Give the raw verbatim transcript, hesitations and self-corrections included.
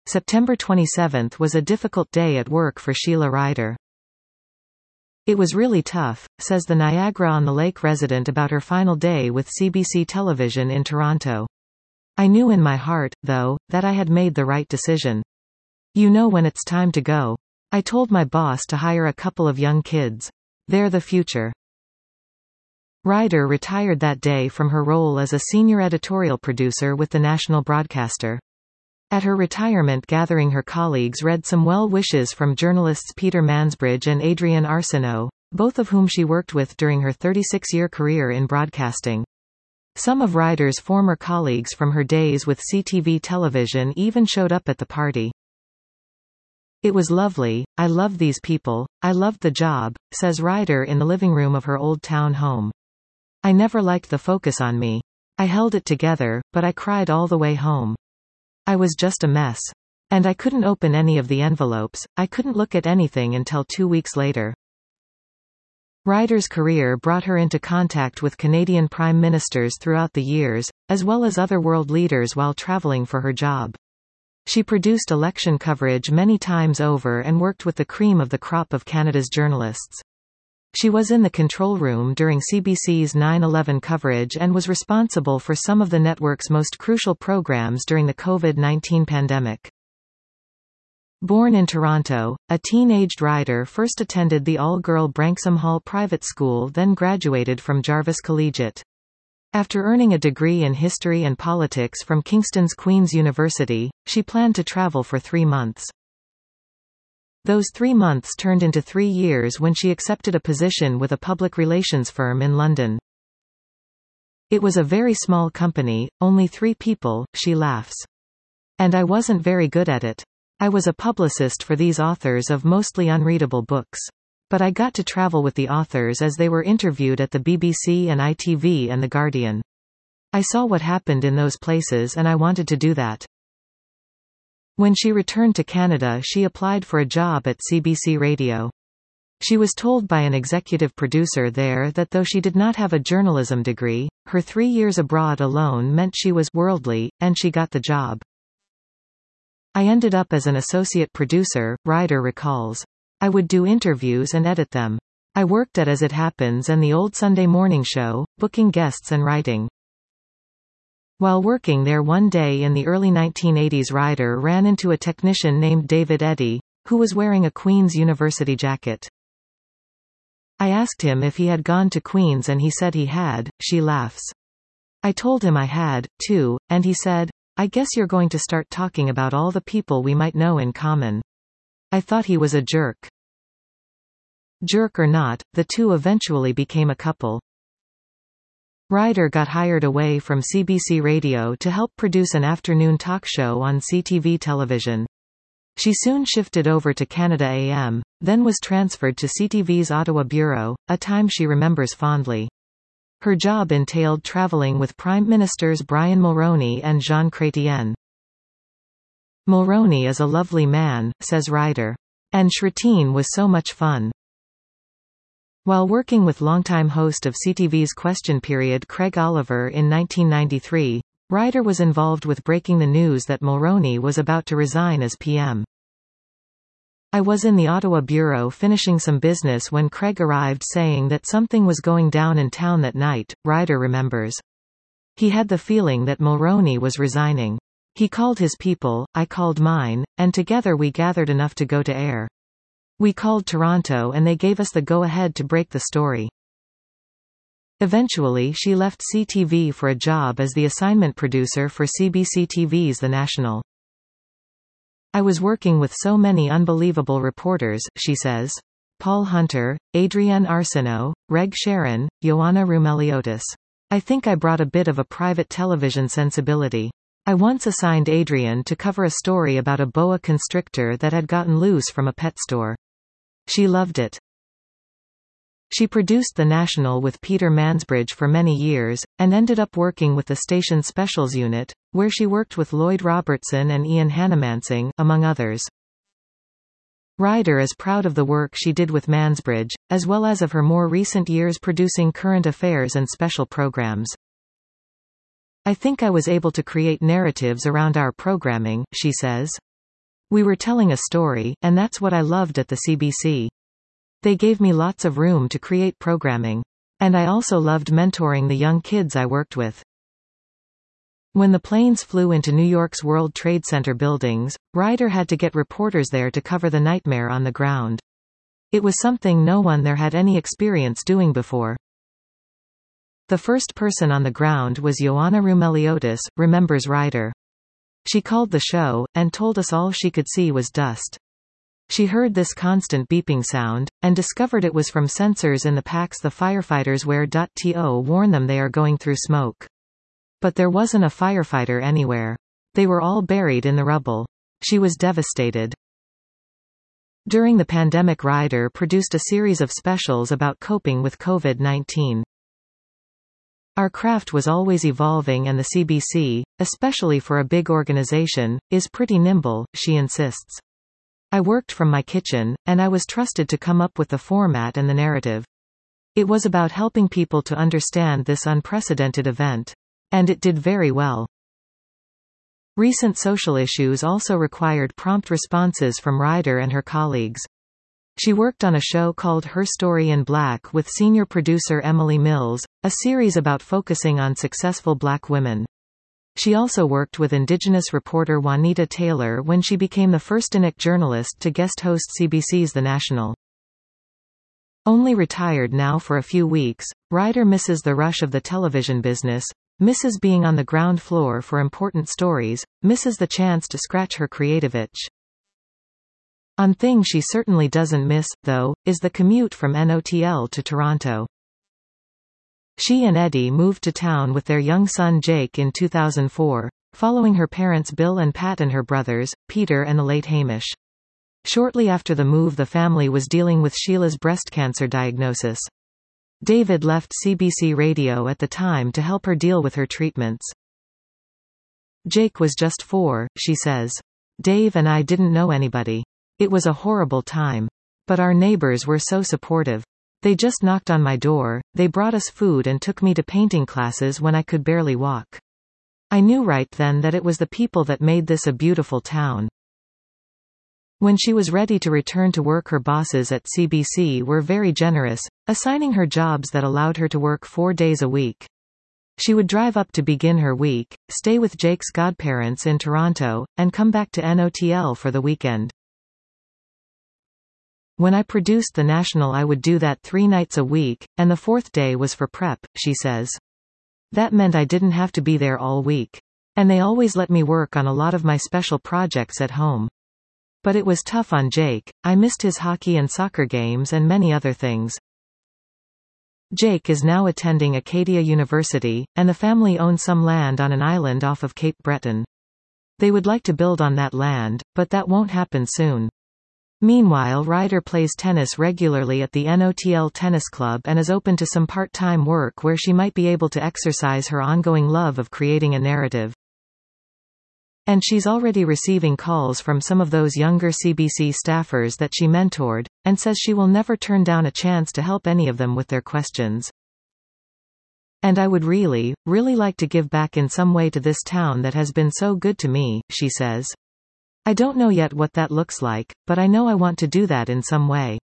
September twenty-seventh was a difficult day at work for Sheila Ryder. It was really tough, says the Niagara-on-the-Lake resident about her final day with C B C Television in Toronto. I knew in my heart, though, that I had made the right decision. You know when it's time to go. I told my boss to hire a couple of young kids. They're the future. Ryder retired that day from her role as a senior editorial producer with the national broadcaster. At her retirement gathering, her colleagues read some well wishes from journalists Peter Mansbridge and Adrienne Arsenault, both of whom she worked with during her thirty-six-year career in broadcasting. Some of Ryder's former colleagues from her days with C T V television even showed up at the party. It was lovely, I loved these people, I loved the job, says Ryder in the living room of her Old Town home. I never liked the focus on me. I held it together, but I cried all the way home. I was just a mess. And I couldn't open any of the envelopes, I couldn't look at anything until two weeks later. Ryder's career brought her into contact with Canadian prime ministers throughout the years, as well as other world leaders while traveling for her job. She produced election coverage many times over and worked with the cream of the crop of Canada's journalists. She was in the control room during C B C's nine eleven coverage and was responsible for some of the network's most crucial programs during the COVID nineteen pandemic. Born in Toronto, a teen-aged Ryder first attended the all-girl Branksome Hall Private School, then graduated from Jarvis Collegiate. After earning a degree in history and politics from Kingston's Queen's University, she planned to travel for three months. Those three months turned into three years when she accepted a position with a public relations firm in London. It was a very small company, only three people, she laughs. And I wasn't very good at it. I was a publicist for these authors of mostly unreadable books. But I got to travel with the authors as they were interviewed at the B B C and I T V and The Guardian. I saw what happened in those places and I wanted to do that. When she returned to Canada, she applied for a job at C B C Radio. She was told by an executive producer there that though she did not have a journalism degree, her three years abroad alone meant she was worldly, and she got the job. I ended up as an associate producer, Ryder recalls. I would do interviews and edit them. I worked at As It Happens and the Old Sunday Morning Show, booking guests and writing. While working there one day in the early nineteen eighties, Ryder ran into a technician named David Eddy, who was wearing a Queen's University jacket. I asked him if he had gone to Queen's and he said he had, she laughs. I told him I had, too, and he said, I guess you're going to start talking about all the people we might know in common. I thought he was a jerk. Jerk or not, the two eventually became a couple. Ryder got hired away from C B C Radio to help produce an afternoon talk show on C T V television. She soon shifted over to Canada A M, then was transferred to C T V's Ottawa bureau, a time she remembers fondly. Her job entailed traveling with Prime Ministers Brian Mulroney and Jean Chrétien. Mulroney is a lovely man, says Ryder. And Chrétien was so much fun. While working with longtime host of C T V's Question Period Craig Oliver in nineteen ninety-three, Ryder was involved with breaking the news that Mulroney was about to resign as P M. I was in the Ottawa bureau finishing some business when Craig arrived saying that something was going down in town that night, Ryder remembers. He had the feeling that Mulroney was resigning. He called his people, I called mine, and together we gathered enough to go to air. We called Toronto and they gave us the go-ahead to break the story. Eventually she left C T V for a job as the assignment producer for C B C T V's The National. I was working with so many unbelievable reporters, she says. Paul Hunter, Adrienne Arsenault, Reg Sharon, Ioana Roumeliotis. I think I brought a bit of a private television sensibility. I once assigned Adrienne to cover a story about a boa constrictor that had gotten loose from a pet store. She loved it. She produced The National with Peter Mansbridge for many years, and ended up working with the station's specials unit, where she worked with Lloyd Robertson and Ian Hannamansing, among others. Ryder is proud of the work she did with Mansbridge, as well as of her more recent years producing current affairs and special programs. I think I was able to create narratives around our programming, she says. We were telling a story, and that's what I loved at the C B C. They gave me lots of room to create programming. And I also loved mentoring the young kids I worked with. When the planes flew into New York's World Trade Center buildings, Ryder had to get reporters there to cover the nightmare on the ground. It was something no one there had any experience doing before. The first person on the ground was Ioana Roumeliotis, remembers Ryder. She called the show, and told us all she could see was dust. She heard this constant beeping sound, and discovered it was from sensors in the packs the firefighters wear. To warn them they are going through smoke. But there wasn't a firefighter anywhere. They were all buried in the rubble. She was devastated. During the pandemic, Ryder produced a series of specials about coping with COVID nineteen. Our craft was always evolving, and the C B C, especially for a big organization, is pretty nimble, she insists. I worked from my kitchen, and I was trusted to come up with the format and the narrative. It was about helping people to understand this unprecedented event. And it did very well. Recent social issues also required prompt responses from Ryder and her colleagues. She worked on a show called Her Story in Black with senior producer Emily Mills, a series about focusing on successful black women. She also worked with Indigenous reporter Juanita Taylor when she became the first Inuk journalist to guest host C B C's The National. Only retired now for a few weeks, Ryder misses the rush of the television business, misses being on the ground floor for important stories, misses the chance to scratch her creative itch. One thing she certainly doesn't miss, though, is the commute from N O T L to Toronto. She and Eddie moved to town with their young son Jake in two thousand four, following her parents Bill and Pat and her brothers, Peter and the late Hamish. Shortly after the move, the family was dealing with Sheila's breast cancer diagnosis. David left C B C Radio at the time to help her deal with her treatments. Jake was just four, she says. Dave and I didn't know anybody. It was a horrible time. But our neighbors were so supportive. They just knocked on my door, they brought us food and took me to painting classes when I could barely walk. I knew right then that it was the people that made this a beautiful town. When she was ready to return to work, her bosses at C B C were very generous, assigning her jobs that allowed her to work four days a week. She would drive up to begin her week, stay with Jake's godparents in Toronto, and come back to N O T L for the weekend. When I produced The National, I would do that three nights a week, and the fourth day was for prep, she says. That meant I didn't have to be there all week. And they always let me work on a lot of my special projects at home. But it was tough on Jake. I missed his hockey and soccer games and many other things. Jake is now attending Acadia University, and the family owns some land on an island off of Cape Breton. They would like to build on that land, but that won't happen soon. Meanwhile, Ryder plays tennis regularly at the N O T L Tennis Club and is open to some part-time work where she might be able to exercise her ongoing love of creating a narrative. And she's already receiving calls from some of those younger C B C staffers that she mentored, and says she will never turn down a chance to help any of them with their questions. And I would really, really like to give back in some way to this town that has been so good to me, she says. I don't know yet what that looks like, but I know I want to do that in some way.